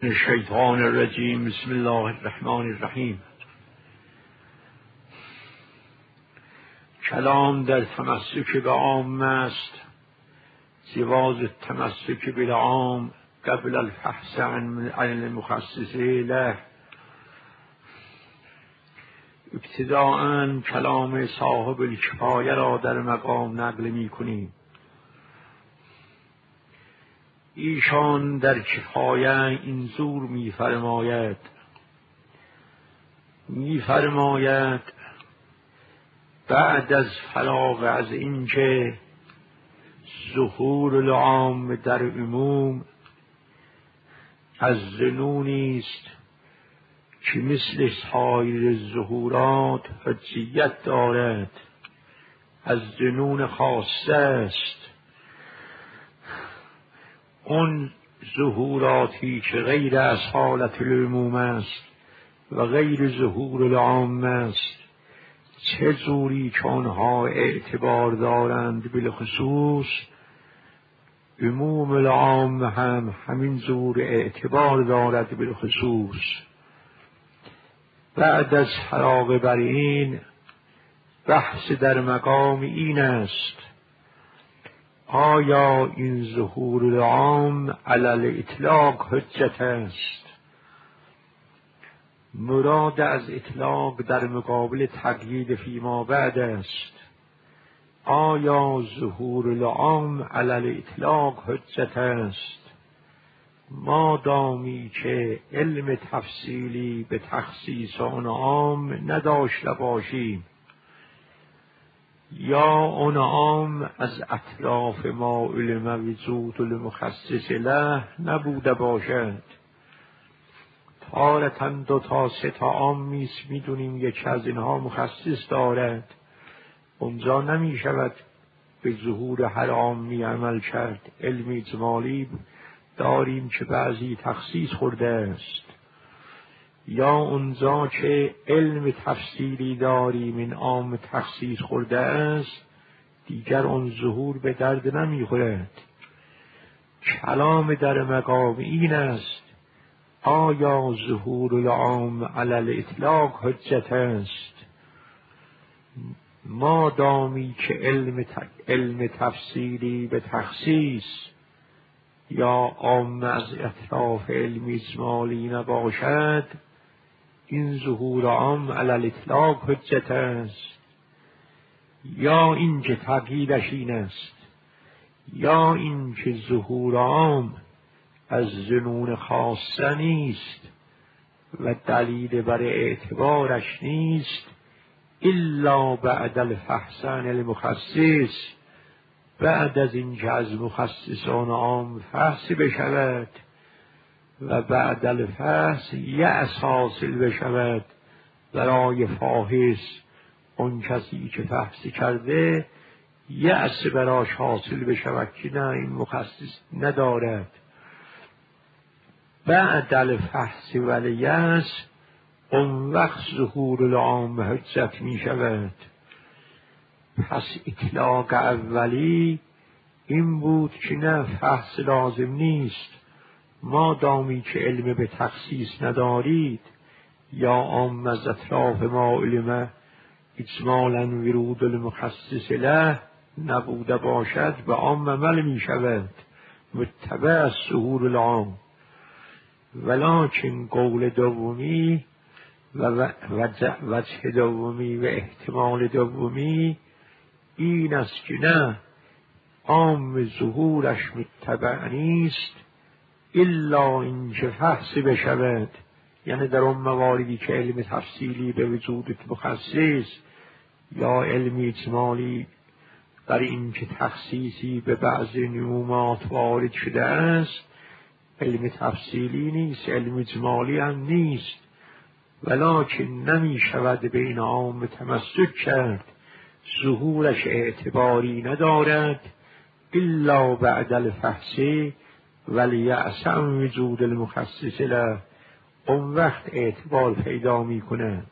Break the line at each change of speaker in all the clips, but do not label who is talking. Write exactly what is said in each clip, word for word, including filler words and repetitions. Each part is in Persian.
الشیطان الرجیم. بسم الله الرحمن الرحیم. کلام در تمسک به عام است، جواز التمسک بالعام قبل الفحص عن المخصص له. ابتداءً کلام صاحب الکفایه را در مقام نقل می کنیم. ایشان در کفایه این زور می فرماید می فرماید بعد از فراغ از اینکه ظهور العام در عموم از ظنونی است که مثل سایر ظهورات حجیت دارد، از ظنون خاصه است. اون ظهوراتی که غیر از حالت العموم است و غیر ظهور العام است، چه زوری که آنها اعتبار دارند بالخصوص، عموم العام هم همین زور اعتبار دارد بالخصوص. بعد از فراغ بر این، بحث در مقام این است: آیا این ظهور العام علی الاطلاق حجت است؟ مراد از اطلاق در مقابل تقیید فیما بعد است. آیا ظهور العام علی الاطلاق حجت است؟ ما دامی که علم تفصیلی به تخصیص آن عام نداشته باشیم، یا آن عام از اطراف ما علم وجود المخصص له نبوده باشد. تارتاً دو تا سه تا عام میست، میدونیم یکی از اینها مخصص دارد، اونجا نمی شود به ظهور هر عامی عمل کرد. علم اجمالی داریم که بعضی تخصیص خورده است، یا اونجا که علم تفصیلی داریم این عام تخصیص خورده است، دیگر اون ظهور به درد نمی خورد. کلام در مقام این است: آیا ظهور العام علی الاطلاق حجت است؟ ما دامی که علم, علم تفصیلی به تخصیص یا عام از اطراف علم اجمالی نباشد، این ظهور عام علی الاطلاق حجت است. یا این که تقییدش این است، یا این که ظهور عام از ظنون خاصه نیست و دلیل بر اعتبارش نیست الا بعد الفحص عن المخصص، بعد از اینکه از مخصصان عام فحص بشود و بعد الفحص یأس حاصل بشود برای فاحص، اون کسی که فحص کرده یأس براش حاصل بشود که نه این مخصص ندارد. بعد الفحص و الیأس، اون وقت ظهور العام حجت می شود. پس اطلاق اولی این بود که نه فحص لازم نیست، ما دامی که علم به تخصیص ندارید یا عام از اطراف ما علم اجمالاً ورود المخصص له نبوده باشد، به عام عمل می شود متبع از ظهور العام. ولکن قول دومی و وجه دومی و احتمال دومی این است که نه، عام ظهورش متبع نیست الا اینکه فحص بشود، یعنی در اون مواردی که علم تفصیلی به وجود مخصص یا علم اجمالی در این که تخصیصی به بعضی نمومات وارد شده است، علم تفصیلی نیست، علم اجمالی هم نیست، ولکن نمی شود به این عام تمسک کرد، ظهورش اعتباری ندارد الا بعد الفحص ولیأس عن وجود المخصص له، اون وقت اعتبار پیدا می کند.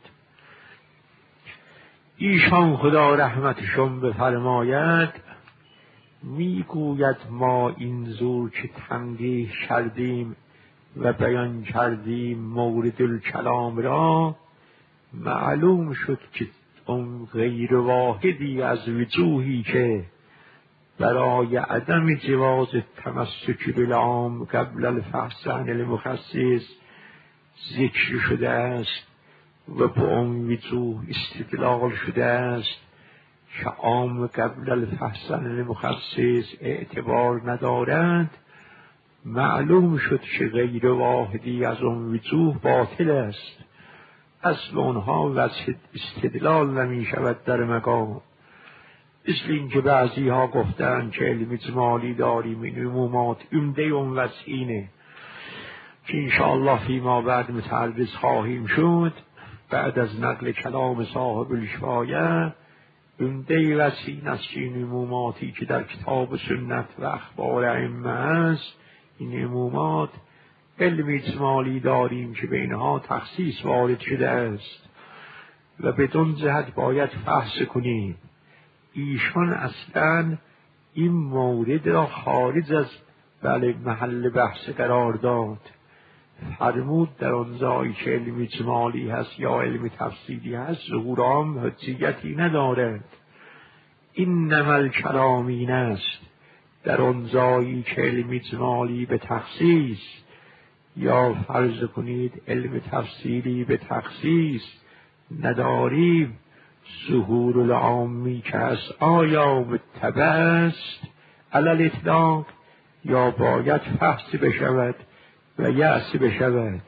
ایشان خدا رحمتشون بفرماید می گوید ما این زور که تنبیه کردیم و بیان کردیم مورد الکلام را، معلوم شد که اون غیر واحدی از وجوهی که برای عدم جواز تمسک بالعام قبل الفحص عن المخصص ذکر شده است و به اون وجوه استدلال شده است که عام قبل الفحص عن المخصص اعتبار ندارند، معلوم شد که غیر واحدی از اون وجوه باطل است. اصل اونها وجه استدلال نمی شود در مقام. مثل اینکه بعضی ها گفتند که علم اجمالی داریم، این عمومات عمده اون وجه اینه که انشاءالله فیما بعد متعرض خواهیم شد بعد از نقل کلام صاحب الکفایه. عمده وجه این است که این عموماتی که در کتاب سنت و اخبار ائمه است، این عمومات علم اجمالی داریم که بینها تخصیص وارد شده است و بدون جهت باید فحص کنیم. ایشان اصلا این مورد را خارج از بله محل بحث قرار داد. فرمود در آن جایی که علم اجمالی هست یا علم تفصیلی هست ظهور عام حجیتی ندارد. این نمل کلامین است. در آن جایی که علم اجمالی به تخصیص یا فرض کنید علم تفصیلی به تخصیص نداریم، ظهور العامی که از آیا متبع است علی الاطلاق یا باید فحص بشود و یأس بشود.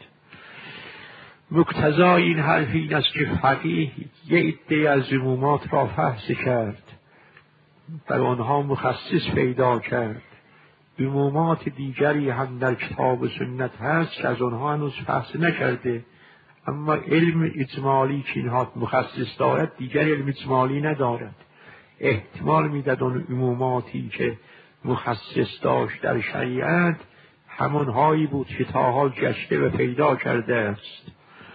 مقتضای این حرف این است که فقیه یک عده از عمومات را فحص کرد، بر آنها مخصص پیدا کرد. عمومات دیگری هم در کتاب سنت هست که از آنها هنوز فحص نکرده، اما علم اجمالی که اینها مخصص دارد دیگر علم اجمالی ندارد. احتمال میداد اون عموماتی که مخصص داشت در شریعت همانهایی بود که تا حال گشته و پیدا کرده است.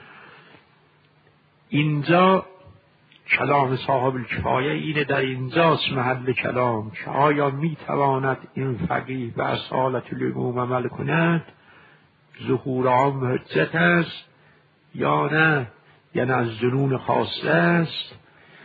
اینجا کلام صاحب الکفایه اینه، در اینجاست محل کلام که آیا میتواند این فقیه به اصالت العموم عمل کند، ظهور عام حجت است یا نه، یعنی از ظنون خاصه است.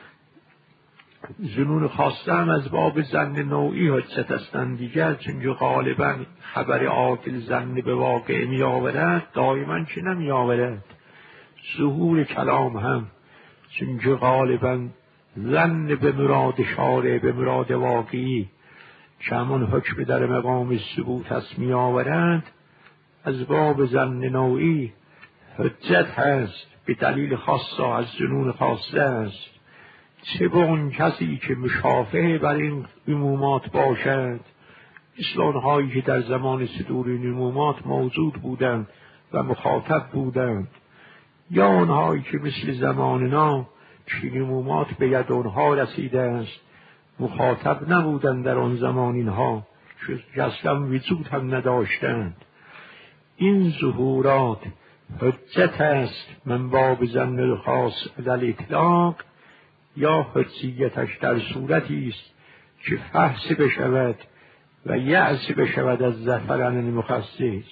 ظنون خاصه هم از باب ظن نوعی حجت هستند دیگر، چون غالبا خبر عاقل ظن به واقع می آورد، دائما چه نمی آورد. ظهور کلام هم چون غالبا ظن به مراد شارع به مراد واقعی که همون حکم در مقام ثبوت هست می آورد، از باب ظن نوعی حجت هست، به دلیل خاصه از ظنون خاصه است. چه به اون کسی که مشافه بر این عمومات باشد، مثل آنهایی که در زمان صدور این عمومات موجود بودند و مخاطب بودند، یا آنهایی که مثل زماننا چین عمومات به ید آنها رسیده است، مخاطب نبودند در آن زمان اینها، که اصلا وجود هم نداشتند. این ظهورات حجت است من باب ظن خاص در اطلاق، یا حجیتش در صورتی است که فحص بشود و یأس بشود از ظفر عن المخصص.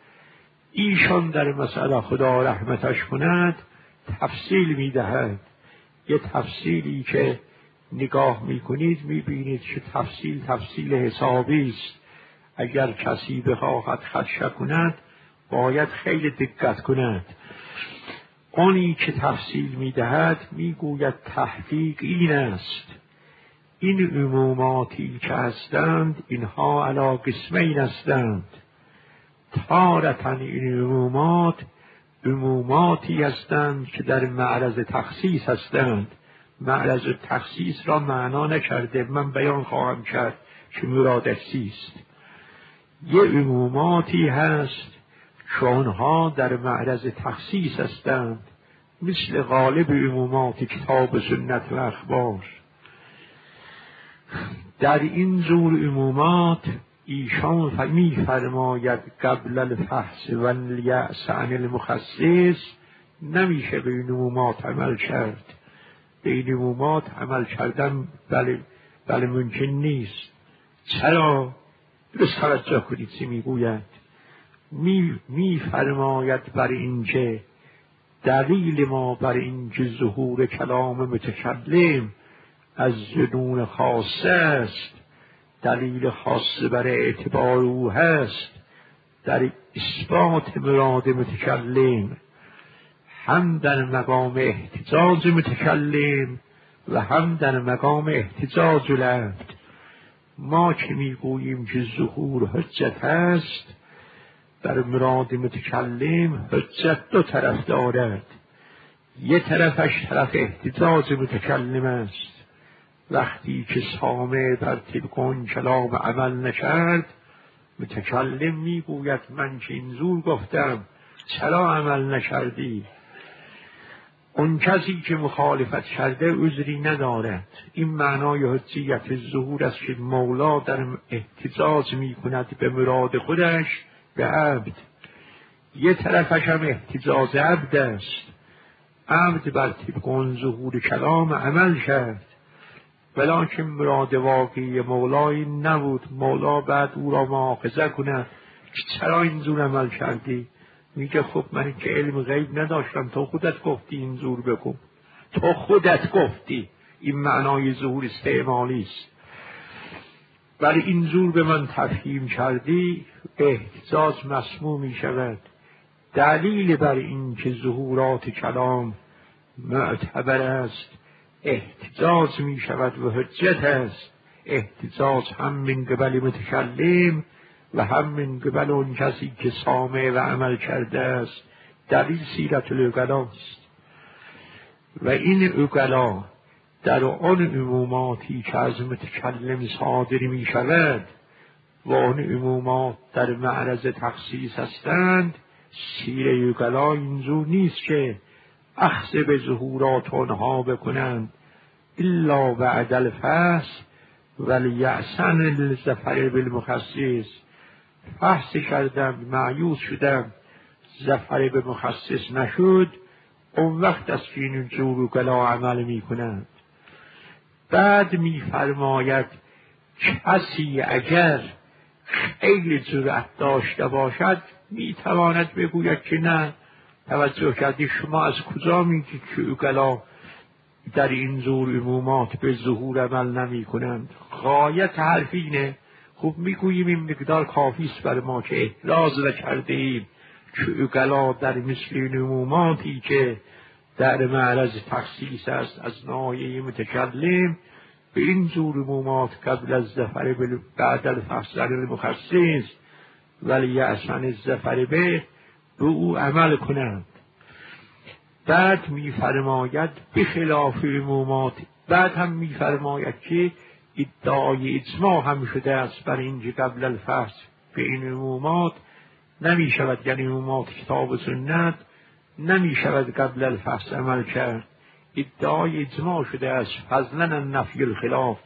ایشان در مسئله خدا رحمتش کند تفصیل میدهد. یه تفصیلی که نگاه میکنید میبینید که تفصیل تفصیل حسابی است. اگر کسی بخواهد خدشه کند باید خیلی دقت کند. آنی که تفصیل میدهد میگوید تحقیق این است، این عموماتی که هستند اینها علی قسمین هستند. تارة این عمومات عموماتی هستند که در معرض تخصیص هستند. معرض تخصیص را معنا نکرده، من بیان خواهم کرد که مرادش چیست. یه عموماتی هست که آنها در معرض تخصیص هستند، مثل غالب عمومات کتاب سنت و اخبار. در این جور عمومات ایشان می فرماید قبل الفحص و الیأس عن المخصص نمیشه به این عمومات عمل کرد. به این عمومات عمل کردن بله, بله ممکن نیست. چرا؟ درست توجه کنید چی میگوید. می, می فرماید بر اینکه دلیل ما بر اینکه ظهور کلام متکلم از جنون خاصه است، دلیل خاصه بر اعتبار او هست در اثبات مراد متکلم، هم در مقام احتجاج متکلم و هم در مقام احتجاج لفظ. ما که میگوییم که ظهور حجت است، در مراد متکلم حجت دو طرف دارد. یک طرفش طرف احتجاج متکلم است، وقتی که سامع بر تلکون کلام عمل نکرد، متکلم میگوید من که این زور گفتم چرا عمل نکردی؟ اون کسی که مخالفت کرده عذری ندارد. این معنای حجیت ظهور است که مولا در احتجاج میکند به مراد خودش به عبد. یه طرفش هم احتجاج عبد است. عبد بر طبق اون ظهور کلام عمل کرد، ولکن مراد واقعی مولای نبود. مولا بعد او را مؤاخذه کند که چرا اینجور عمل کردی؟ میگه خب من که علم غیب نداشتم، تو خودت گفتی این زور بکن، تو خودت گفتی. این معنای ظهور استعمالی است. ولی این زور به من تفهیم کردی، احتجاج مسموع می شود. دلیل بر این که ظهورات کلام معتبر است احتجاج می شود و حجت است. احتجاج هم من قبل متکلم و هم من قبل اون کسی که سامع و عمل کرده است. دلیل سیرت العقلا است. و این عقلا در آن عموماتی که از متکلم صادر می شود و آن عمومات در معرض تخصیص هستند، سیر عقلا اینجور نیست که اخذ به ظهورات آنها بکنند الا بعد الفحص ولیأسن الظفر بالمخصص. فحص کردم، مایوس شدم، ظفر به مخصص نشد، اون وقت از که این جور عقلا عمل می کنند. بعد می فرماید کسی اگر خیلی جرأت داشته باشد می تواند بگوید که نه، توجه کردی شما از کجا میگید که عقلا در این زور عمومات به ظهور عمل نمی کنند؟ غایت حرف اینه. خب میگوییم این مقدار کافی است بر ما که احراز نکرده ایم که عقلا در مثل این عموماتی که در معرض تخصیص است از ناحیه متکلم به این زور عمومات قبل از ظفر بعد الفحص المخصص ولی اصلا الظفر به به او عمل کنند. بعد میفرماید بخلاف عمومات، بعد هم میفرماید که ادعای اجماع هم شده است بر اینکه قبل الفحص به این عمومات نمی شود، یعنی عمومات کتاب و سنت نمی شود قبل الفحص عمل کرد. ادعای اجماع شده است. فضلا نفی الخلاف،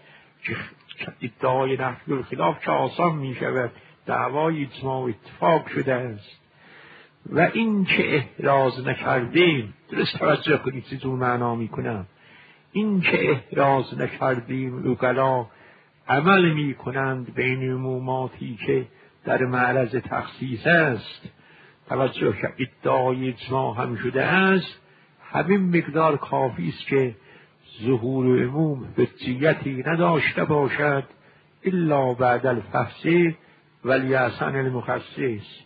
ادعای نفی الخلاف که آسان می شود، دعوای اجماع اتفاق شده است. و این که احراز نکردیم، درست توجه کنید چیزون معنا می کنم، این که احراز نکردیم عقلا عمل می کنند بین عموماتی که در معرض تخصیص است، توجه که ادعای اجماع هم شده است، همین مقدار کافی است که ظهور عموم حجیتی نداشته باشد الا بعد الفحص ولیأسن المخصص.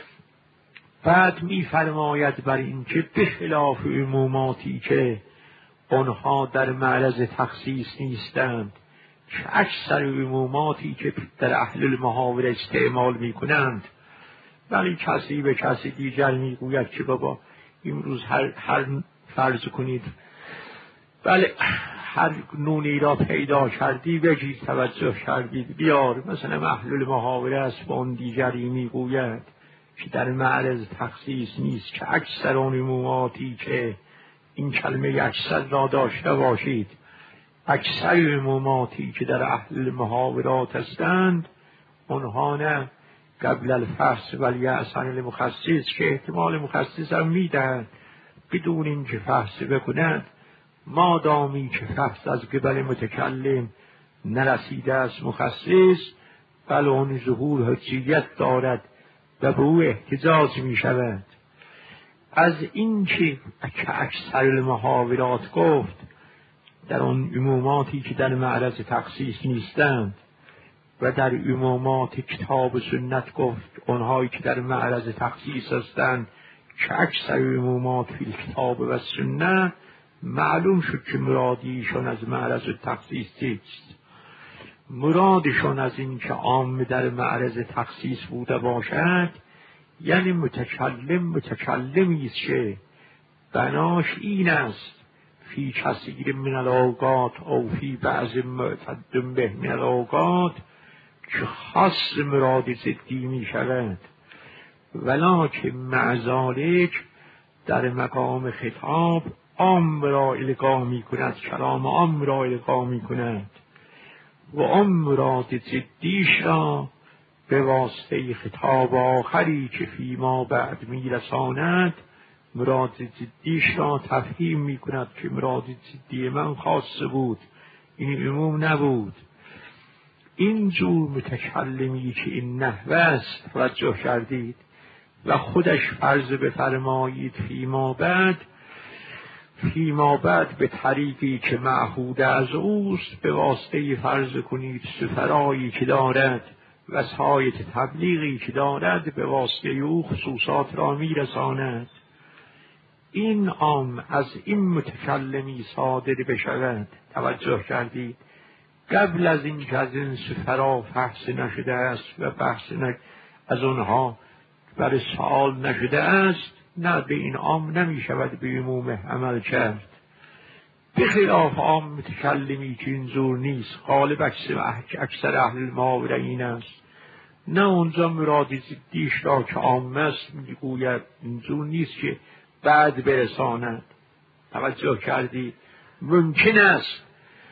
بعد می فرماید بر این که بخلاف عموماتی که آنها در معرض تخصیص نیستند، که اکثر عموماتی که در اهل المحاور استعمال می کنند، ولی کسی به کسی دیگر می گوید که بابا امروز هر, هر فرض کنید بله هر نونی را پیدا کردی بگید توجه کردید بیار، مثلا اهل المحاور است با اون دیگری می گوید که در معرض تخصیص نیست، که اکثر اون عموماتی که این کلمه اکثر را داشته باشید، اکثر عموماتی که در اهل محاورات هستند آنها نه قبل الفحص ولیأسن المخصص، که احتمال مخصص هم میدهند بدون اینکه فحص بکنند، مادامی که فحص از قبل متکلم نرسیده است مخصص، بل اون ظهور حجیت دارد و به او احتجاج می شود. از این که اکثر المحاورات گفت در آن عموماتی که در معرض تخصیص نیستند و در عمومات کتاب و سنت گفت آنهایی که در معرض تخصیص هستند که اکثر عمومات فی کتاب و سنت، معلوم شد که مرادیشون از معرض تخصیص چیست. مرادشون از این که عام در معرض تخصیص بوده باشد یعنی متکلم متکلمی است که بناش این است فی کثیر من الاوقات او فی بعض معتد به من الاوقات که خاص مراد ضدی می شود، ولکن مع ذلک در مقام خطاب عام را القا می کند، کلام عام را القا می کند و آن مراد ضدیش را به واسطه خطاب آخری که فیما بعد می رساند مراد ضدیش را تفهیم می کند که مراد ضدی من خاص بود، این عموم نبود. این جور متکلمی که این نحوه است توجه کردید و خودش فرض بفرمایید فیما بعد، فیما بعد به طریقی که معهود از اوست به واسطه فرض کنید سفرایی که دارد وسایط تبلیغی که دارد به واسطه او خصوصات را میرساند. این عام از این متکلمی صادر بشود. توجه کردید قبل از این که از این سفرا بحث نشده است و بحث نش... از آنها برای سوال نشده است، نه به این عام نمی شود به عموم عمل کرد. بخلاف عام متکلمی که اینجور نیست، غالب اکثر اهل المحاوره این است، نه اونجا مراد ضدیش را که عام است میگوید اینجور نیست که بعد برساند. توجه کردی؟ ممکن است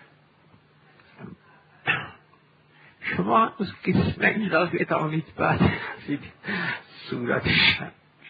شما از قسم این را بتانید بعد صورتش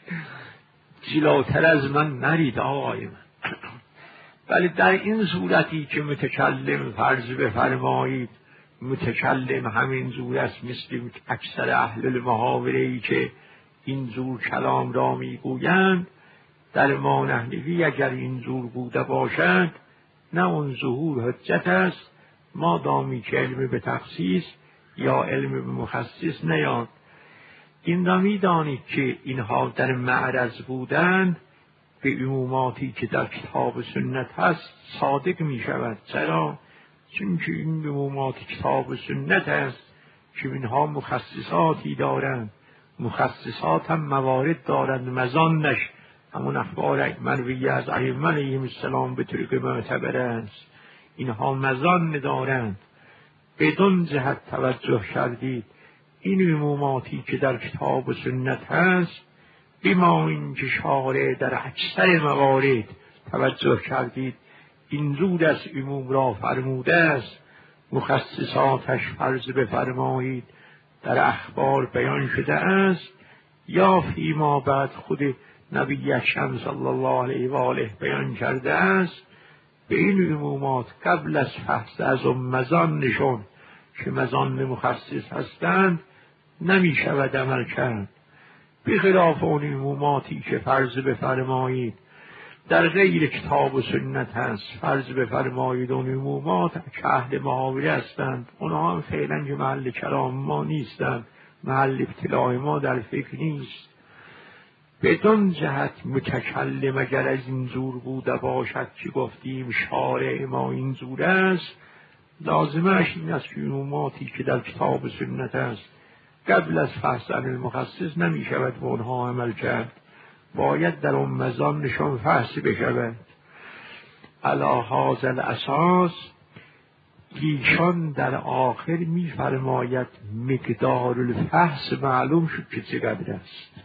جلوتر از من نرید آقای من، ولی در این صورتی که متکلم فرض بفرمایید متکلم همین جور است مثل اکثر اهل المحاوره‌ای که این جور کلام را میگویند، در ما نحنفی اگر این جور بوده باشد نه اون ظهور حجت است ما دامی که علم به تخصیص یا علم به مخصص نیاد. این را میدانید که اینها در معرض بودن به عموماتی که در کتاب و سنت هست صادق می شود. چرا؟ چون که این عمومات کتاب و سنت است که اینها مخصصاتی دارند، مخصصات هم موارد دارند، مزانش همون اخبار مرویه از ائمه علیهم السلام به طریق معتبر است، اینها مزان دارند. بدون جهت توجه کردید این عموماتی که در کتاب و سنت هست بما این که شارع در اکثر موارد توجه کردید این زود از عموم را فرموده است، مخصصاتش فرض بفرمایید در اخبار بیان شده است یا فیما بعد خود نبی اکرم صلی الله علیه و آله بیان کرده است. به این عمومات قبل از فحص از اون مزان نشون که مزان مخصص هستند نمی شود عمل کرد. بخلاف اون عموماتی که فرض بفرمایید در غیر کتاب و سنت هست، فرض بفرمایید اون عمومات که اهل محاوره هستند، اونها هم فعلا که محل کلام ما نیستند، محل ابتلاع ما در فکر نیست. بدون جهت متکلم اگر از این زور بوده باشد که گفتیم شارع ما این زور است، لازمش این است که عموماتی که در کتاب و سنت است قبل از فحص عن المخصص نمی شود به اونها عمل کرد، باید در اون مزان نشان فحص بشود. علی هذا الاساس ایشان در آخر می فرماید مقدار الفحص معلوم شد که چقدر است.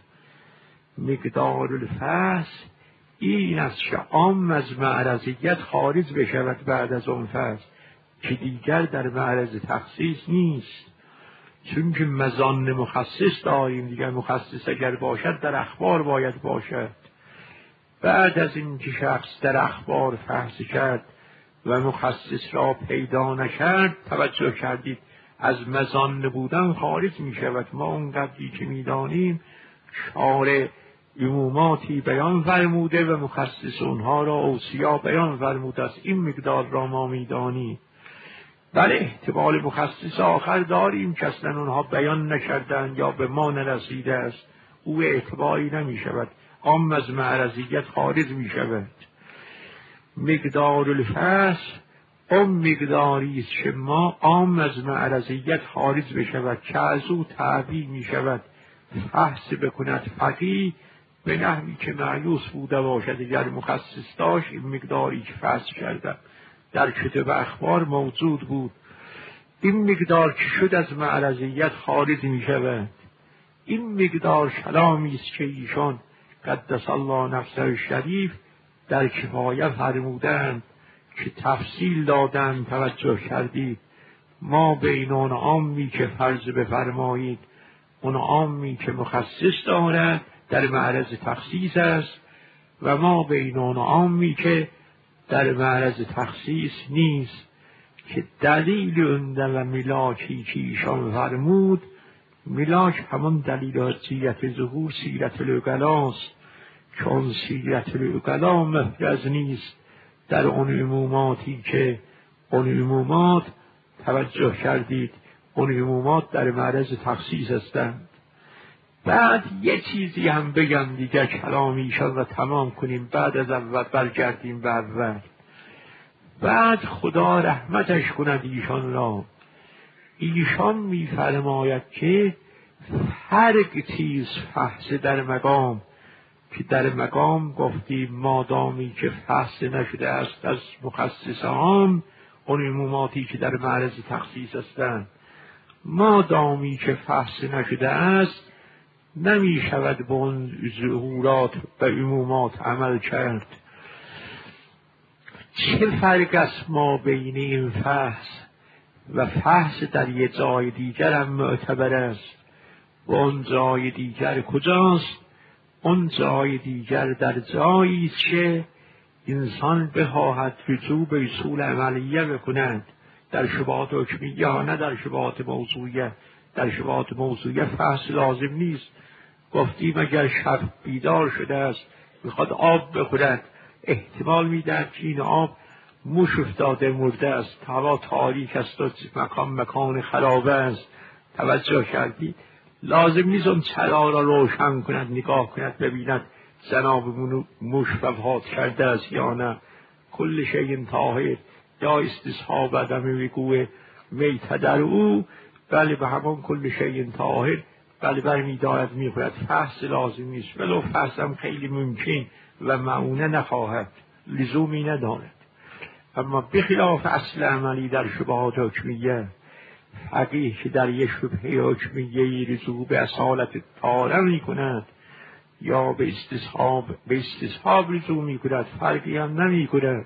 مقدار الفحص این است که عام از معرضیت خارج بشود بعد از اون فحص که دیگر در معرض تخصیص نیست، چون که مزان مخصص داریم دیگر. مخصص اگر باشد در اخبار باید باشد. بعد از این که شخص در اخبار فحص کرد و مخصص را پیدا نکرد، توجه کردید از مزان بودن خارج می شود. ما اون قدری که می دانیم شارع عموماتی بیان فرموده و مخصص اونها را اوصیا بیان فرموده است. این مقدار را ما میدانیم. بله احتمال مخصص آخر داریم که اصلا اونها بیان نکردند یا به ما نرسیده است، او اعتباری نمی شود، عام از معرضیت خارج می شود. مقدار الفصل اون مقداری است که ما عام از معرضیت خارج بشود که از او تعبیر می شود فحص بکند فقیه به نحوی که مایوس بوده باشد. اگر مخصص داشت این مقداری که فحص کردم در کتب اخبار موجود بود، این مقدار که شد از معرضیت خارج می شود. این مقدار کلامی است که ایشان قدس الله نفسه شریف در کفایه فرمودند که تفصیل دادن توجه کردید. ما بین اون عامی که فرض بفرمایید اون عامی که مخصص دارد در معرض تخصیص است و ما بین اون عامی که در معرض تخصیص نیست، که دلیل اون و ملاکی که ایشان فرمود، ملاک همون دلیل حجیت ظهور سیرت العقلاست، چون سیرت العقلا محرز نیست در اون عموماتی که اون عمومات توجه کردید اون عمومات در معرض تخصیص هستند. بعد یه چیزی هم بگم دیگر کلامیشان را تمام کنیم، بعد از اول برگردیم به اول. بعد خدا رحمتش کند ایشان را، ایشان می‌فرماید که هر چیز فحص در مقام، که در مقام گفتیم مادامی که فحص نشده است از مخصص عام اون عموماتی که در معرض تخصیص هستند، مادامی که فحص نشده است نمی شود به اون ظهورات و عمومات عمل کرد. چه فرق است ما بین این فحص و فحص در یه جای دیگر هم معتبر است و اون جای دیگر کجاست؟ اون جای دیگر در جایی است که انسان بخواهد رجوع به اصول عملیه بکند، در شبهات حکمیه ها، نه در شبهات موضوعیه. در شبهات موضوعیه فحص لازم نیست. گفتیم اگر شب بیدار شده است میخواد آب بخورد، احتمال میدهد که این آب موش افتاده مرده است، هوا تاریک است و مکان مکان خرابه است. توجه کردید؟ لازم نیست اون چرا را روشن کند، نگاه کند ببیند جناب موش وفات کرده است یا نه. کل شیء طاهر یا استصحاب عدم میگوه میت در او، بله به همان کل شیء طاهر بله برمی دارد میخورد. فحص لازم نیست، ولو فحص هم خیلی ممکن و معونه نخواهد، لزومی ندارد. اما بخلاف اصل عملی در شبهات حکمیه، فقیه که در یک شبهه حکمیه رجوع به اصالت طاره می کند یا به استصحاب به استصحاب رجوع می کند، فرقی هم نمی کند.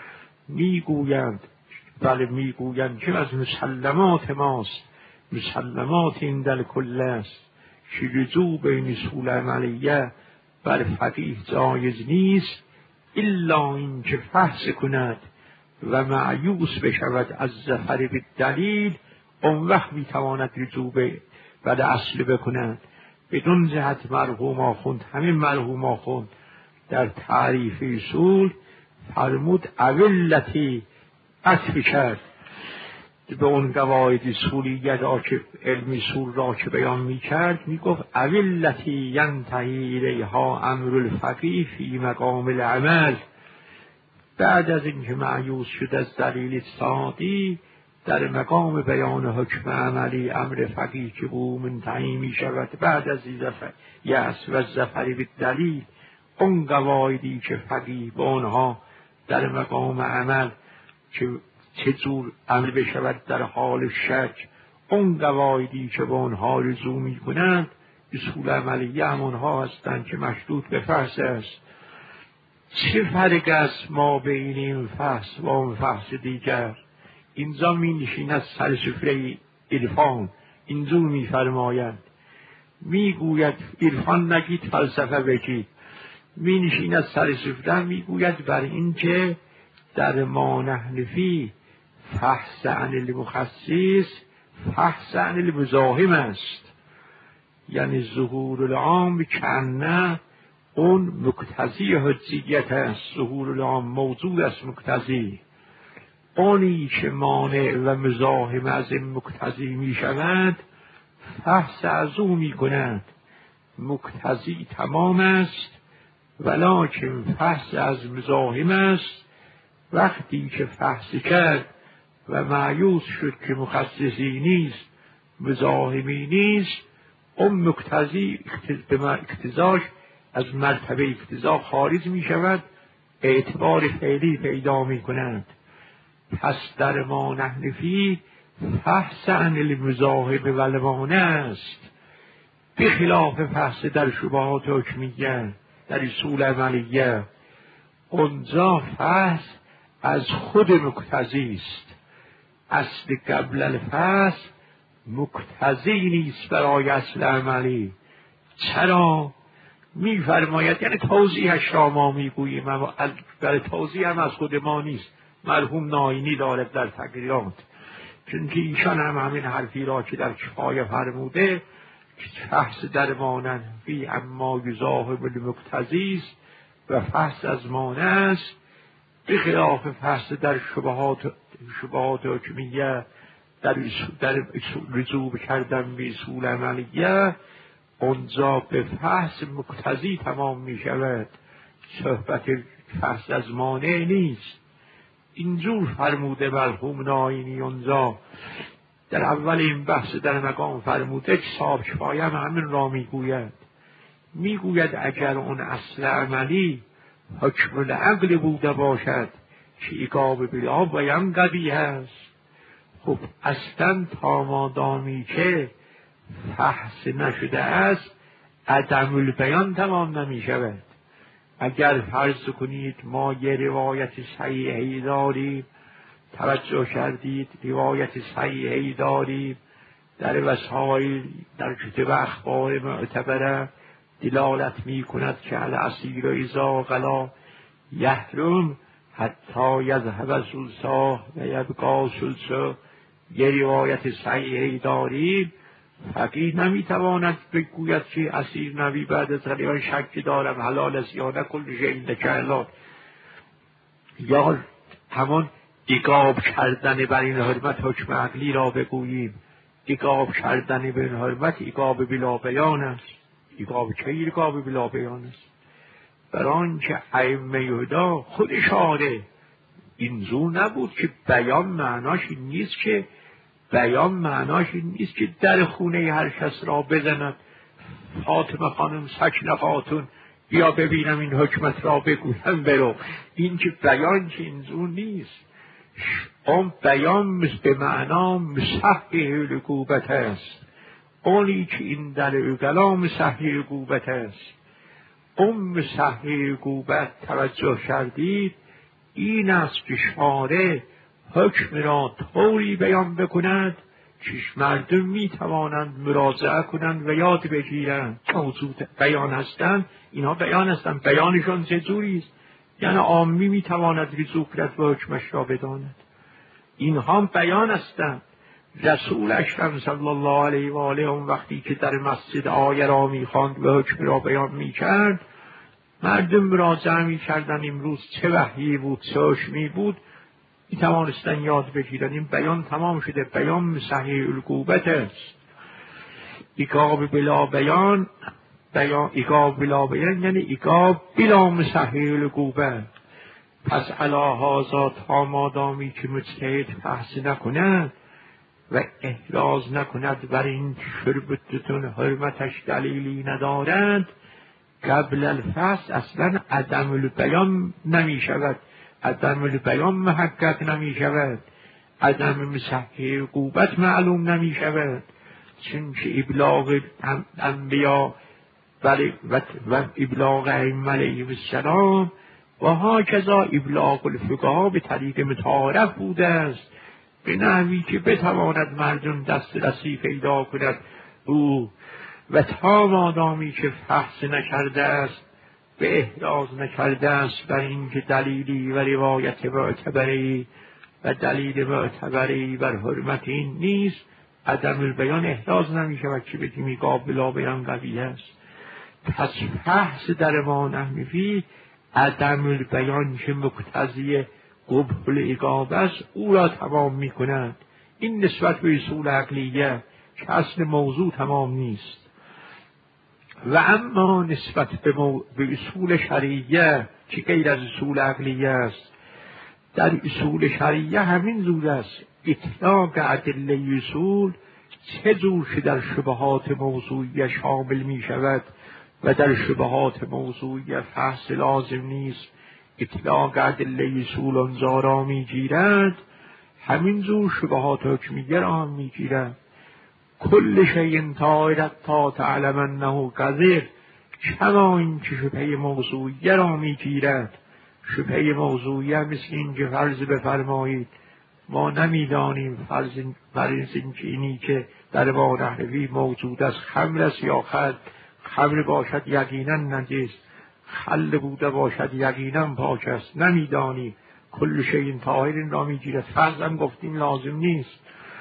می گویند بله می گویند که از مسلمات ماست، مسلمات این در کل است که رجوع به این اصول عملیه بر فقیه جایز نیست الا این که فحص کند و معیوس بشود از ظفر به دلیل، اون وقت میتواند رجوع به بعد اصل بکند. بدون جهت مرحوم آخوند، همین مرحوم آخوند در تعریف اصول فرمود اولتی عطف کرد به اون قواعد اصولیه را که علم اصول را که بیان میکرد، میگفت اولتی ینتهی الیها امر الفقیه فی مقام العمل. بعد از اینکه معیوس شد از دلیل سادی در مقام بیان حکم عملی امر فقیه که او منتهی می شود بعد از یأس و ظفر بالدلیل، اون قواعدی که فقیه به آنها در مقام عمل که چطور عمل بشود در حال شک، اون قواعدی که به آنها رجوع می کنند اصول عملیه هم آنها هستند که مشروط به فحص است. چه فرق است ما بین این فحص و اون فحص دیگر؟ اینجا می نشیند سر سفره عرفان، اینجور می فرماید، می گوید عرفان نگید فلسفه بگید. می نشیند سر سفره می گوید بر این که در ما نحن فی فحص عن المخصص فحص عن المزاحم است. یعنی ظهور العام کنه اون مقتضی حجیت است. ظهور العام موجود است مقتضی. اونی که مانع و مزاحم از این مقتضی می شود فحص از او می کند. مقتضی تمام است ولکن فحص از مزاحم است. وقتی که فحص کرد و مایوس شد که مخصصی نیست مزاحمی نیست، اون مقتضی به اقتضاش از مرتبه اقتضا خارج می شود، اعتبار فعلی پیدا می کند. پس در ما نحن فی فحص عن المزاحم و المانع است، بخلاف فحص در شبهات حکمیه در اصول عملیه. اونجا فحص از خود مقتضی است. اصل قبل الفحص مقتضی نیست برای اصل عملی. چرا؟ می فرماید، یعنی توضیحش را ما می گوییم اما برای توضیح هم از خود ما نیست، مرحوم ناینی دارد در تقریرات، چون که ایشان هم همین حرفی را که در کفایه فرموده که فحص در مانع فی اما یزاحم المقتضی است و فحص از مانع است، بخلاف فحص در شبهات شبهات حکمیه در در رجوع کردن به اصول عملیه. اونجا به فحص مقتضی تمام می شود، صحبت فحص از مانع نیست. اینجور فرموده مرحوم ناینی اونجا در اول این بحث در مقام فرموده که صاحب کفایه هم همین را می گوید. می گوید اگر اون اصل عملی حکم العقل بوده باشد که ایقاب بلا بیان قبیح است، خب اصلا تا مادامی که فحص نشده است عدم البیان تمام نمی شود. اگر فرض کنید ما یه روایت صحیحی داریم، توجه کردید روایت صحیحی داریم در وسائل در کتب اخبار معتبره دلالت می کند که الاسیر اذا غلا یحرم حتی یذهب سلسه و یبقی سلسه. یه روایت صحیحی داریم، فقیه نمیتواند بگوید که اسیر نبی بعد از غلیان شک دارم حلال است یا نه کل شیء عندک حلال، یا همان ایقاب کردن بر این حرمت حکم عقلی را بگوییم. ایقاب کردن بر این حرمت ایقاب بلا بیان است. ایقاب که ایقاب بلا بیان است؟ برای آنکه ائمه هدا خود شاره اینجور نبود که بیان معناش این نیست که بیان معناش این نیست که در خونه هر کس را بزند فاطمه خانم سکنه خاتون بیا ببینم این حکمت را بگویم برو. این که بیان که اینجور نیست. اون بیان به معنا مصحح العقوبت است. اونی که این در اقلا مصحح العقوبت است. اون مصحح العقوبت توجه کردید این است که شارع حکم را طوری بیان بکند که مردم می توانند مراجعه کنند و یاد بگیرند. موجود بیان هستند، اینها بیان هستند، بیانشان چجوری است؟ یعنی عامی می تواند رجوع کند و حکمش را بداند. اینها بیان هستند. رسول اکرم صلی الله علیه و آله اون وقتی که در مسجد آیه را می خواند و حکم را بیان می کرد، مردم مراجعه می کردند امروز چه وحیی بود چه حکمی بود، می توانستن یاد بگیرن. این بیان تمام شده. بیان صحیح العقوبت است. ایقاب بلا بیان، بیان ایقاب بلا بیان یعنی ایقاب بلا صحیح العقوبت. پس علی هذا تا مادامی که مجتهد فحص نکند و احراز نکند بر این شربتتون حرمتش دلیلی ندارد، قبل الفحص اصلا عدم البیان نمی شود. عدم البیان محقق نمی شود. عدم مصحح عقوبت معلوم نمی شود. چون که ابلاغ انبیا و ابلاغ ائمه علیهم السلام و هاکذا ابلاغ الفقها به طریق متعارف بوده است، به نحوی که بتواند مردم دسترسی پیدا کند او. و تا مادامی که فحص نکرده است به احراز نکرده است بر اینکه دلیلی و روایت معتبری و دلیل معتبری بر حرمت این نیست، عدم البیان احراز نمی شود که بگیم ایقاب بلا بیان قوی است. پس فحص در ما نحوی عدم البیان که مقتضی قبح الایقاب است او را تمام می کند. این نسبت به اصول عقلیه که اصل موضوع تمام نیست. و اما نسبت به, مو... به اصول شرعیه که غیر از اصول عقلیه است، در اصول شرعیه همین جور است. اطلاق ادله اصول چه جور که در شبهات موضوعیه شامل می شود و در شبهات موضوعیه فحص لازم نیست، اطلاق ادله اصول آنجا را می گیرد، همین جور شبهات حکمیه را هم می گیرد. کل شیء طائرت تا تعلم انه قذر، کما این که شبهه موضوعیه را می گیرد. شبهه موضوعیه مثل این که فرض بفرمایید ما نمیدانیم فرض فرض این که اینی که در ما نحوی موجود است خمر است یا خل. خمر باشد یقینا نجس، خل بوده باشد یقینا پاک است، نمیدانی. کل شیء طاهر این را میگیرد. فرض هم گفتیم لازم نیست.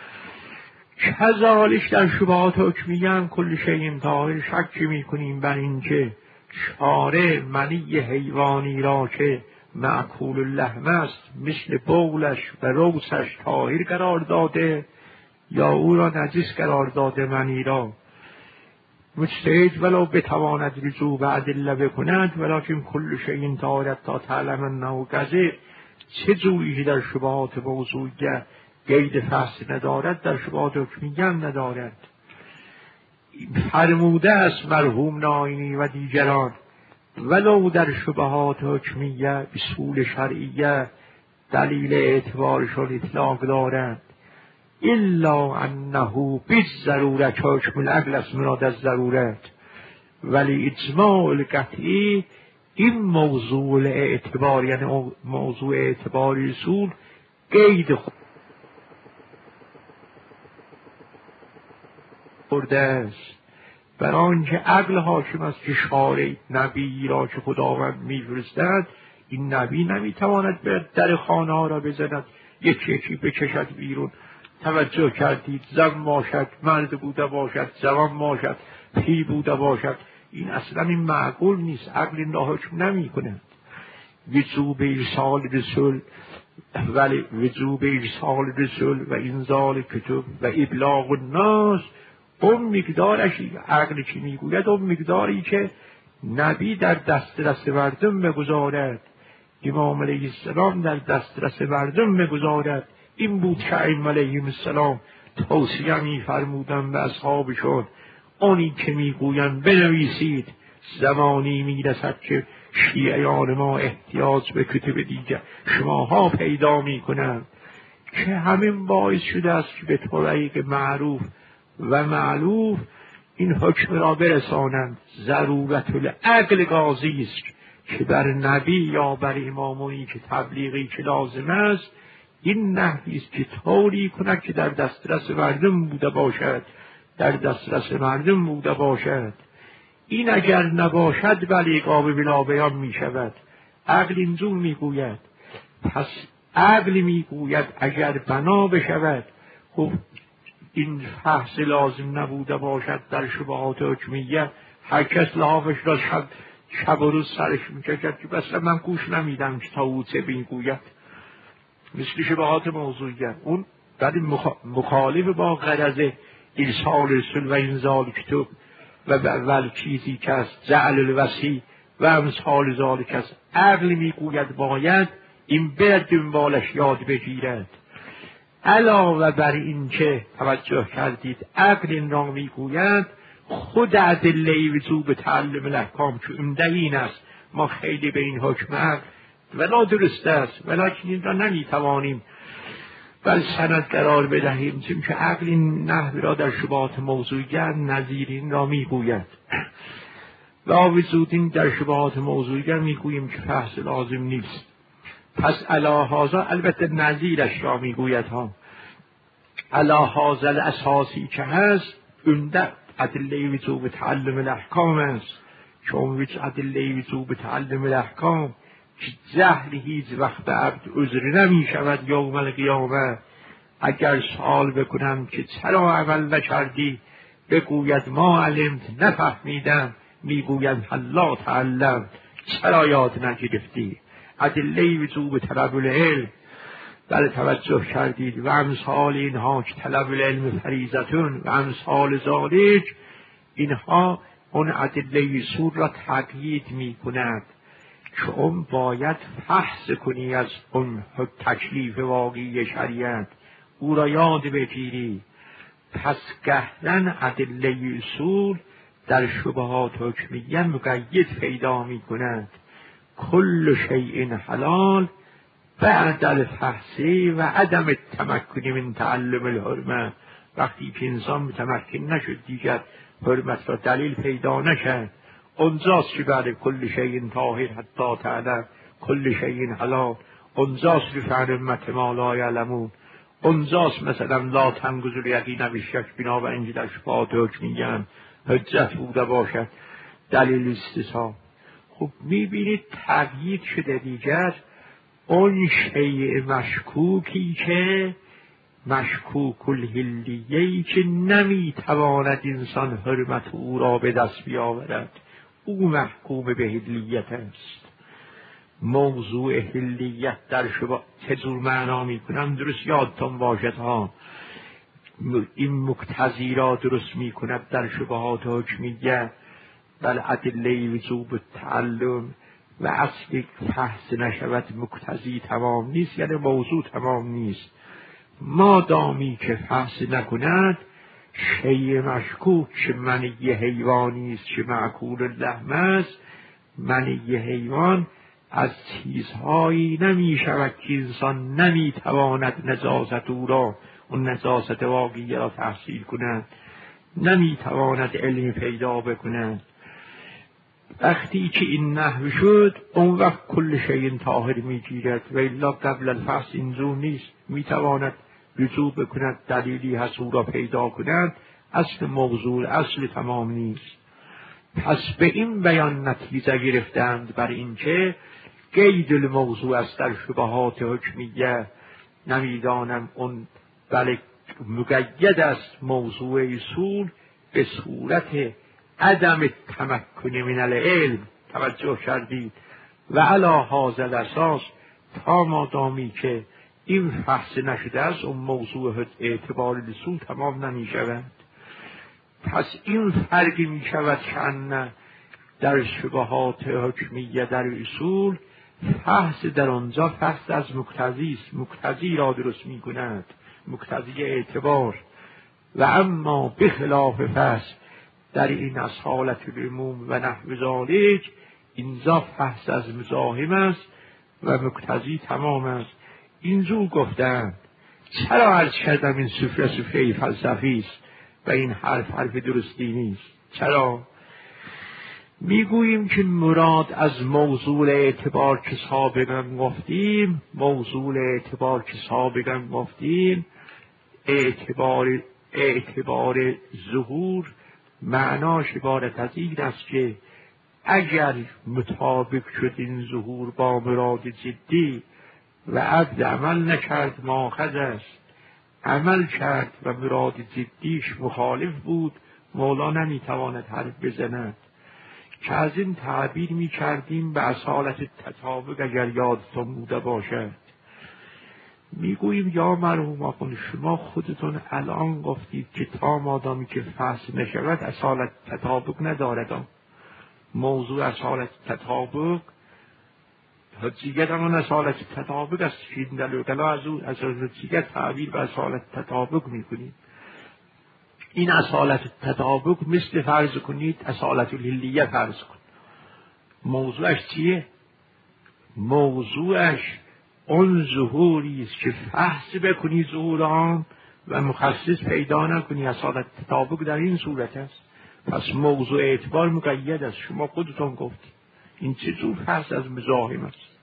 کذالک در شبهات حکمیه هم کل شیء طاهر شک میکنیم بر این که شارع منی حیوانی را که معکول اللحم است مثل بولش و روسش طاهر قرار داده یا او را نجس قرار داده. منی را مجتهد ولو بتواند رجوع به ادله بکند، ولکن کل شیء طاهر تا تعلم انه قذر چه جویی در شبهات موضوعیه قید فصل ندارد در شبهات حکمیه هم ندارد. فرموده است مرحوم ناینی و دیگران ولو در شبهات حکمیه اصول شرعیه دلیل اعتبارشون اطلاق دارند، الا انه بالضرورت حکم العقل است مراد از ضرورت، ولی اجماع القطعی این موضوع اعتبار یعنی موضوع اعتبار اصول قید خورده است بر آنکه عقل حاکم است که شارع نبی را که خداوند میفرستد، این نبی نمیتواند به در خانه ها را بزند یکی یکی بکشد بیرون. توجه کردید زن باشد مرد بوده باشد، جوان باشد پیر بوده باشد، این اصلا این معقول نیست. عقل این را حکم نمی کند. وجوب ارسال رسول ولی وجوب ارسال رسول و انزال کتب و ابلاغ الناس اون مقدارش عقل که میگوید اون مقداری که نبی در دسترس مردم بگذارد، امام علیه السلام در دسترس مردم بگذارد. این بود که ائمه علیهم السلام توصیه می‌فرمودند به اصحابشون اونی که میگویند بنویسید، زمانی میرسد که شیعیان ما احتیاج به کتب دیگر شماها پیدا میکنند که همین باعث شده است که به طریق معروف و معلوف این حکم را برسانند. ضرورت العقل قاضی است که بر نبی یا بر امامونی که تبلیغی که لازم است این نحوی است که طوری کند که در دسترس مردم بوده باشد در دسترس مردم بوده باشد. این اگر نباشد بلی ایقاب بلا بیان می شود. عقل اینجور می گوید. پس عقل می گوید اگر بنا بشود خب این فحص لازم نبوده باشد در شبهات حکمیه، هر کس لحافش را شب, شب و روز سرش میکشد که بس من گوش نمیدم که تا او چه میگوید. مثل شبهات موضوعیه اون در مخالف با غرض ارسال رسول و انزال کتب و اول چیزی که است جعل الوصی و امثال ذالک است. عقل میگوید باید این برد دنبالش یاد بگیرد. علاوه بر این که توجه کردید عقل این را میگوید خود ادله وجوب تعلم الاحکام که عمده این است. ما خیلی به این حکم عقل ولا درست است ولیکن این را نمیتوانیم بل سند قرار بدهیم چون که عقل این نحوی را در شبهات موضوعیه نظیر این را میگوید. و وجودین در شبهات موضوعیه میگوییم که فحص لازم نیست. پس علی هذا البته نظیرش را میگوید ها علی هذا الاساسی که هست عمده ادله وجوب تعلم الاحکام است. چون وجه ادله وجوب تعلم الاحکام که جهل هیچ وقت به عبد عذر نمی شود یوم القیامه اگر سوال بکنم که چرا عمل نکردی، بگوید ما علمت نفهمیدم، میگوید حلا تعلم چرا یاد نگرفتی. ادله وجوب طلب العلم، بله توجه کردید. و امثال اینها که طلب العلم فریضتون و امثال ذالک، اینها اون ادله اصول را تقیید می کند که اون باید فحص کنی از اون تکلیف واقعی شریعت، او را یاد بگیری. پس گهرن ادله اصول در شبهات حکمیه مقید پیدا می کند. کل شیء حلال بعد الفحص و عدم التمکن من تعلم الحرمه. وقتی که انسان متمکن نشد دیگر حرمت را دلیل پیدا نکرد، اونجاست که بعد کل شیء طاهر حتی تعلم کل شیء حلال، اونجاست که فعل امت ما لا یعلمون، اونجاست مثلا لا تنقض الیقین بالشک، بنابراین که در شبهات حکمیه حجت بوده باشد دلیل استثناء. خب میبینید تقیید شده دیگر اون شیء مشکوکی که مشکوک الحلیه‌ای که نمیتواند انسان حرمت او را به دست بیاورد، او محکوم به حلیت است. موضوع حلیت در شبه چه جور معنا میکنم درست یادتون باشد ها. این مقتضی را درست میکند در شبهات حکمیه، بل ادله وجوب تعلم و اصل فحص نشود مقتضی تمام نیست، یعنی موضوع تمام نیست. ما دامی که فحص نکند شیء مشکوک که منی حیوانی است که معکول اللحم است، منی حیوان از چیزهایی نمی شود که انسان نمی تواند نجاست او را، اون نجاست واقعی را تحصیل کند، نمی تواند علم پیدا بکند. وقتی که این نحو شد اون وقت کل شیء طاهر می گیرد و الا قبل الفحص اینجور نیست. می تواند رجوع بکند، دلیلی هست او را پیدا کند، اصل موضوع اصل تمام نیست. پس به این بیان نتیجه گرفتند بر این که قید الموضوع است در شبهات حکمیه. نمیدانم اون بله مقید است موضوع اصول به صورت عدم تمکن من العلم، توجه کردید، و علی هذا الاساس تا مادامی که این فحص نشده است اون موضوع اعتبار اصول تمام نمی شود. پس این فرقی می شود که در شبهات حکمیه در اصول فحص در آنجا فحص از مقتضی است، مقتضی را درست می کند، مقتضی اعتبار. و اما بخلاف فحص در این از حالت العموم و نحو ذالک، اینجا فحص از مزاحم است و مقتضی تمام است. اینجور گفتند. چرا عرض کردم این سفره سفره فلسفی است و این حرف حرف درستی نیست؟ چرا؟ میگوییم که مراد از موضوع اعتبار که سابقا گفتیم، موضوع اعتبار که سابقا گفتیم اعتبار اعتبار ظهور معناش عبارت از این است که اگر مطابق شد این ظهور با مراد جدی و عبد عمل نکرد ماخذ است، عمل کرد و مراد جدیش مخالف بود، مولا نمیتواند حرف بزند. که از این تعبیر می کردیم به اصالت تطابق اگر یادتون بوده باشد. میگوییم یا مرحوم آقا شما خودتون الان گفتید که تا مادامی که فحص نشود اصالت تطابق ندارد. موضوع اصالت تطابق حجیت اما اصالت تطابق است که این دلوقلا از اون از حجیت تعبیر به اصالت تطابق میکنید. این اصالت تطابق مثل فرض کنید اصالت الحلیه فرض کن. موضوعش چیه؟ موضوعش اون ظهوری است که فحص بکنی ظهور آن و مخصص پیدا نکنی. اصالت تطابق در این صورت است. پس موضوع اعتبار مقید است. شما خودتون گفتید این چه جور فحص از مزاحم است؟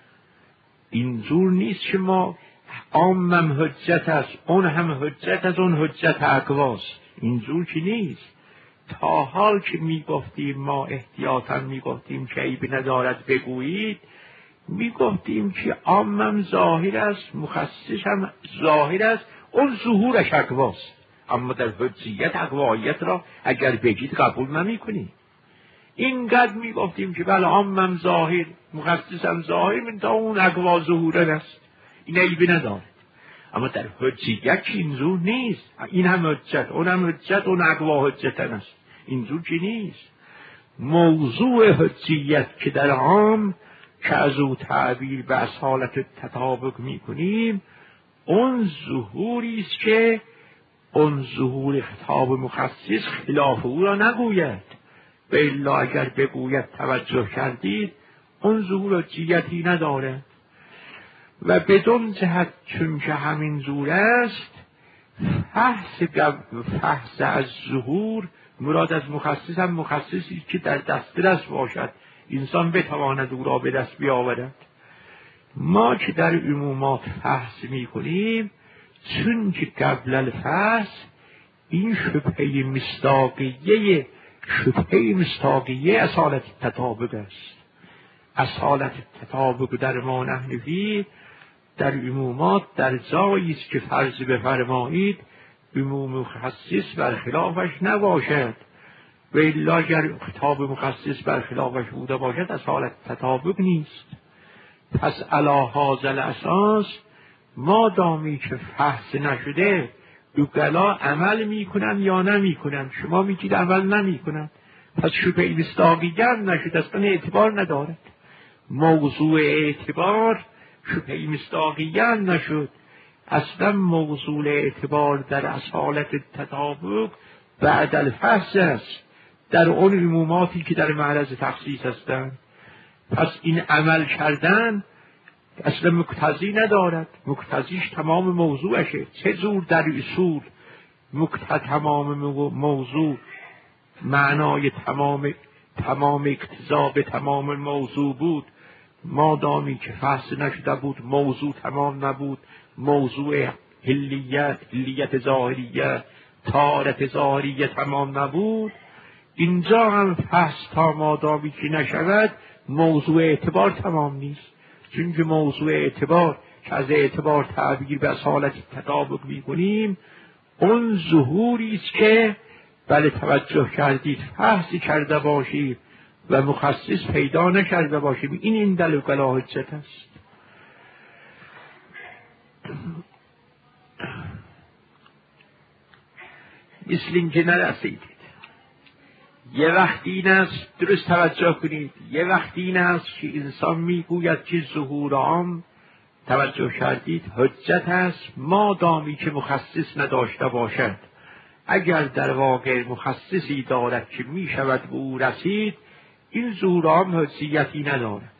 این جور نیست که ما عامم حجت است اون هم حجت از اون حجت اقواست. این جور که نیست. تا حال که می گفتیم ما احتیاطا می گفتیم که عیب ندارد بگویید، می گفتیم که عامم ظاهر است، مخصص هم ظاهر است، اون ظهورش اقواست، اما در حجیت اقوایت را اگر بگید قبول نمی کنی. اینقدر می گفتیم که بله عامم ظاهر، مخصصم ظاهر، من تا اون اقوا ظهوره است، این عیبی نداره. اما در حجیت که این زور نیست، این هم حجت، اون هم حجت، اون اقوا حجتن است، این زور که نیست. موضوع حجیت که در عام که از او تعبیر به اصالت تطابق می کنیم، اون ظهوری است که اون ظهور خطاب مخصص خلاف او را نگوید، به الا اگر بگوید توجه کردید اون ظهور حجیتی نداره. و بدون جهت چون که همین ظهور است، فحص فحص از ظهور مراد از مخصص هم مخصصی که در دسترس باشد، انسان بتواند او را به دست بیاورد. ما که در عمومات فحص می کنیم، چون که قبل الفحص این شبهه مصداقیه شبهه مصداقیه اصالت تطابق است. اصالت تطابق در ما نحنفی در عمومات در جایی است که فرض بفرمایید عموم مخصص برخلافش نباشد، و الا اگر خطاب مخصص برخلافش بوده باشد اصالت تطابق نیست. پس علی هذا الاساس ما دامی که فحص نشده دوگلا عمل میکنن یا نمیکنن، شما میگید عمل نمیکنن، پس شبهه مصداقیه هم نشد، اصلا اعتبار ندارد. موضوع اعتبار شبهه مصداقیه هم نشد، اصلا موضوع اعتبار در اصالت تطابق بعد الفحص است، در اون عموماتی که در معرض تخصیص هستند. پس این عمل کردن اصلا مقتضی ندارد، مقتضیش تمام موضوعشه. چه زور در اصول مقتضی تمام موضوع معنای تمام تمام اقتضا به تمام موضوع بود، مادامی که فحص نشده بود موضوع تمام نبود، موضوع حلیت حلیت ظاهریه طهارت ظاهریه تمام نبود. اینجا هم فحص تا مادامی که نشود موضوع اعتبار تمام نیست، چون که موضوع اعتبار که از اعتبار تعبیر به اصالت تطابق میکنیم اون ظهوری است که بله توجه کردید فحصی کرده باشید و مخصص پیدا نکرده باشید، این این دل و قلا حجت است. مثل این که نرسیدید. یه وقتی این است، درست توجه کنید، یه وقتی این است که انسان میگوید که ظهور عام توجه کردید حجت است ما دامی که مخصص نداشته باشد. اگر در واقع مخصصی دارد که می شود به او رسید، این ظهور عام حجیتی ندارد.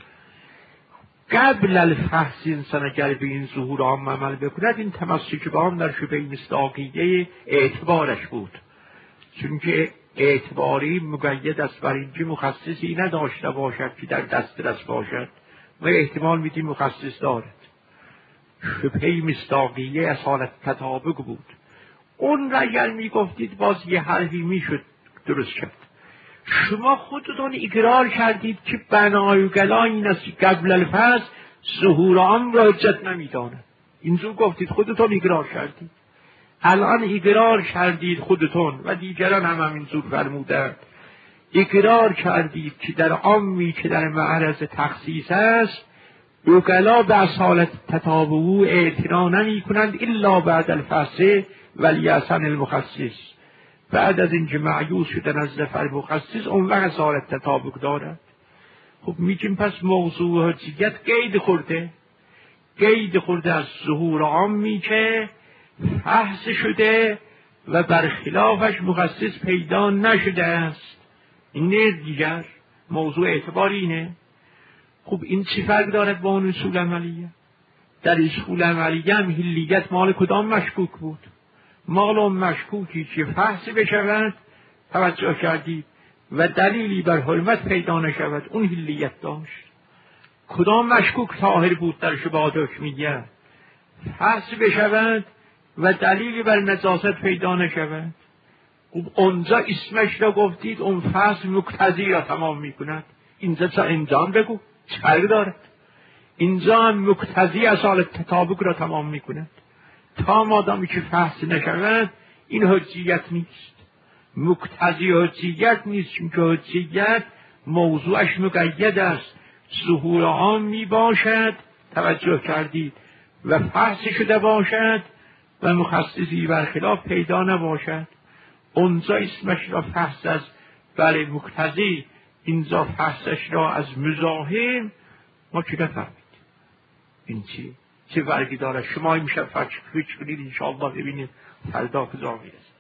قبل الفحص انسان اگر به این ظهور عام عمل بکند، این تمسک به آن در شبهه مصداقیه اعتبارش بود، چون که اعتباری مقید است بر اینکه مخصصی نداشته باشد که در دسترس باشد و احتمال میدیم مخصص دارد. شبهه مصداقیه اصالت تطابق بود. اون را اگر میگفتید باز یه حرفی میشد درست کرد. شما خودتون اقرار کردید که بنای و گلا این است که قبل الفحص ظهور عام را حجت نمیداند. اینجور گفتید، خودتون اقرار کردید. الان اقرار کردید خودتون و دیگران هم همینجور فرمودند، اقرار کردید که در عامی که در معرض تخصیص است اوکلا به اصالت تطابق اعتنا نمی کنند الا بعد الفحص ولیحسن المخصص. بعد از اینکه معیوز شدن از ظفر مخصص اون وقت اصالت تطابق دارد. خب میگیم پس موضوع حجیت قید خورده، قید خورده از ظهور عامی که فحص شده و برخلافش مخصص پیدا نشده است. این نه دیگر موضوع اعتبار اینه. خب این چی فرق دارد با اون اصول عملیه؟ در اصول عملیه هم حلیت مال کدام مشکوک بود؟ مال اون مشکوکی که فحص بشود توجه کردید و دلیلی بر حرمت پیدا نشود، اون حلیت داشت. کدام مشکوک طاهر بود در شبهات حکمیه؟ فحص بشود و دلیلی بر نجاست پیدا نشود. اونجا اسمش را گفتید اون فحص مقتضی را تمام می کند. اینجا چه انجام بگو چه دارد؟ اینجا هم مقتضی اصالت تطابق را تمام می کند. تا مادامی که فحص نشود این حجیت نیست، مقتضی حجیت نیست، چون که حجیت موضوعش مقید است، ظهور عام می باشد، توجه کردید، و فحص شده باشد و مخصصی برخلاف پیدا نباشد. اونجا اسمش را فحص است، برای مقتضی، اینجا فحصش را از مزاحم. ما که نفهمید این چی؟ چه برگی داره؟ شما این میشه فکر کنید انشاءالله ببینید فردا کجا میرسید.